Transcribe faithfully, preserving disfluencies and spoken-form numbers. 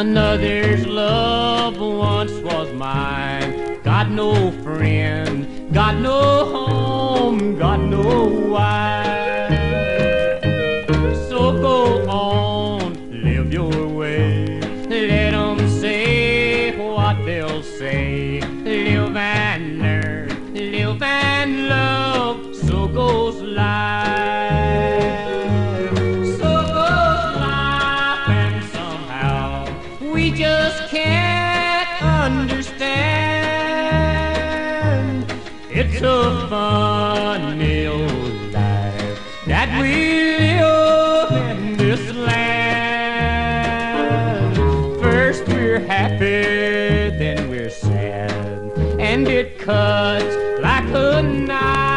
Another's love once was mine. Got no friend, got no home, got no wife. So go on, live your way. Let 'em say what they'll say. Live and learn, live and love. So goes life. So goes life, and somehow we just can't understand. It's a funny old life that we live in this land. First we're happy, then we're sad, and it cuts like a knife.